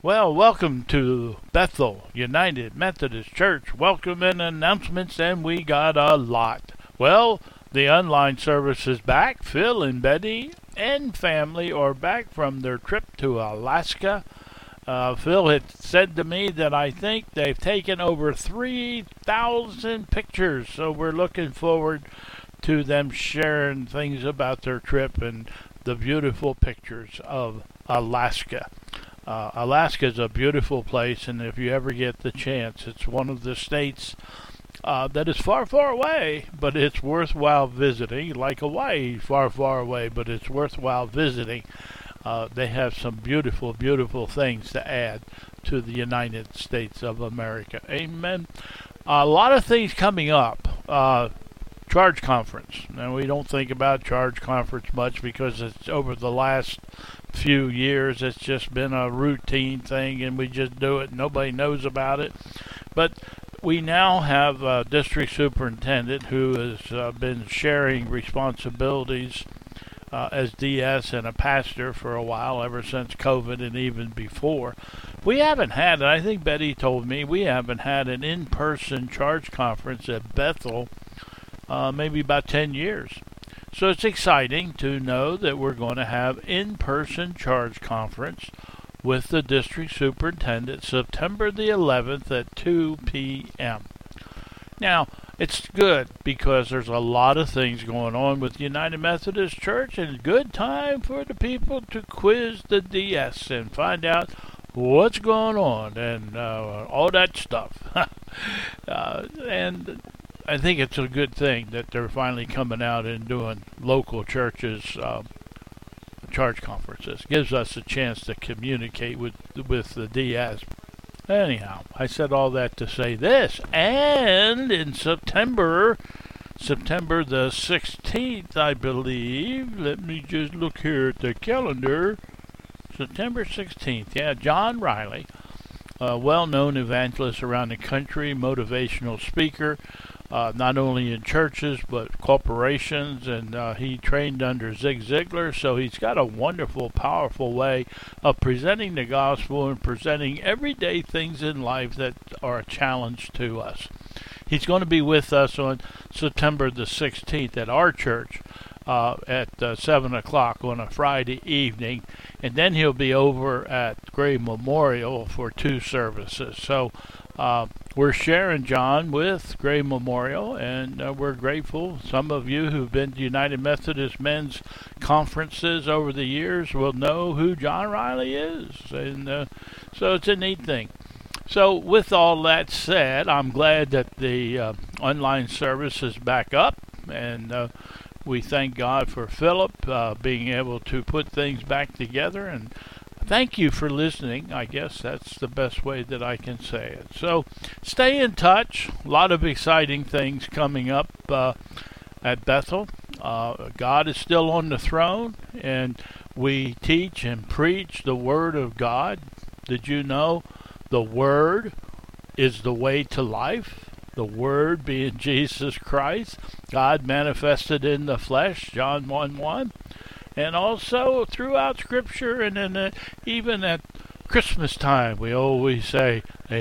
Well, welcome to Bethel United Methodist Church. Welcome and announcements, and we got a lot. Well, the online service is back. Phil and Betty and family are back from their trip to Alaska. Phil had said to me that I think they've taken over 3,000 pictures, so we're looking forward to them sharing things about their trip and the beautiful pictures of Alaska. Alaska is a beautiful place, and if you ever get the chance, it's one of the states that is far, far away, but it's worthwhile visiting. Like Hawaii, far, far away, but it's worthwhile visiting. They have some beautiful, beautiful things to add to the United States of America. Amen. A lot of things coming up. Charge Conference. Now, we don't think about Charge Conference much because it's over the last few years. It's just been a routine thing, and we just do it. Nobody knows about it. But we now have a district superintendent who has been sharing responsibilities as DS and a pastor for a while, ever since COVID and even before. We haven't had, and I think Betty told me, we haven't had an in-person Charge Conference at Bethel maybe about 10 years. So it's exciting to know that we're going to have in-person Charge Conference with the district superintendent September the 11th at 2 p.m. Now, it's good because there's a lot of things going on with United Methodist Church, and a good time for the people to quiz the DS and find out what's going on and all that stuff. And I think it's a good thing that they're finally coming out and doing local churches charge conferences. Gives us a chance to communicate with the DS. Anyhow, I said all that to say this. And in September the 16th, I believe, let me just look here at the calendar. September 16th, yeah, John Riley, a well-known evangelist around the country, motivational speaker, not only in churches but corporations, and he trained under Zig Ziglar, so he's got a wonderful, powerful way of presenting the gospel and presenting everyday things in life that are a challenge to us. He's going to be with us on September the 16th at our church at 7 o'clock on a Friday evening, and then he'll be over at Gray Memorial for 2 services. So we're sharing John with Gray Memorial, and we're grateful. Some of you who've been to United Methodist Men's conferences over the years will know who John Riley is, and so it's a neat thing. So with all that said, I'm glad that the online service is back up, and we thank God for Philip being able to put things back together, and thank you for listening. I guess that's the best way that I can say it. So stay in touch. A lot of exciting things coming up at Bethel. God is still on the throne, and we teach and preach the Word of God. Did you know the Word is the way to life? The Word being Jesus Christ, God manifested in the flesh, John 1:1. And also throughout Scripture, and then even at Christmas time, we always say,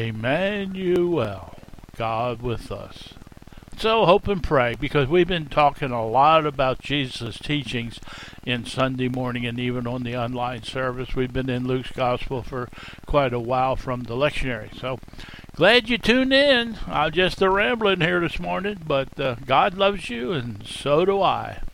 Emmanuel, God with us. So hope and pray, because we've been talking a lot about Jesus' teachings in Sunday morning and even on the online service. We've been in Luke's Gospel for quite a while from the lectionary. So glad you tuned in. I'm just rambling here this morning, but God loves you, and so do I.